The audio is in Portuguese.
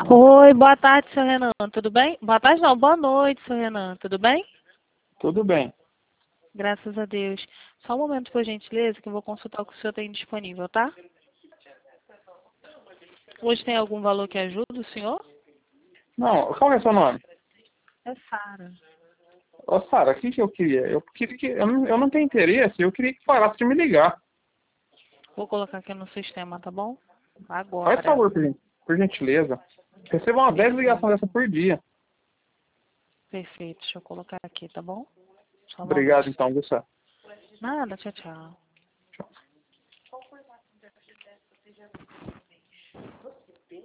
Oi, boa tarde, seu Renan, tudo bem? Boa tarde não, boa noite, seu Renan, tudo bem? Tudo bem. Graças a Deus. Só um momento, por gentileza, que eu vou consultar o que o senhor tem disponível, tá? Hoje tem algum valor que ajuda o senhor? Não, qual é o seu nome? É Sara. Ô, Sara, o que que eu queria? Eu queria que... eu não tenho interesse, eu queria que falasse de me ligar. Vou colocar aqui no sistema, tá bom? Faz Agora. favor, por gentileza. Recebo umas 10 Perfeito, ligações dessa por dia. perfeito. Deixa eu colocar aqui, tá bom? Só um Obrigado, momento. então, viu, Sara? Nada, tchau, tchau.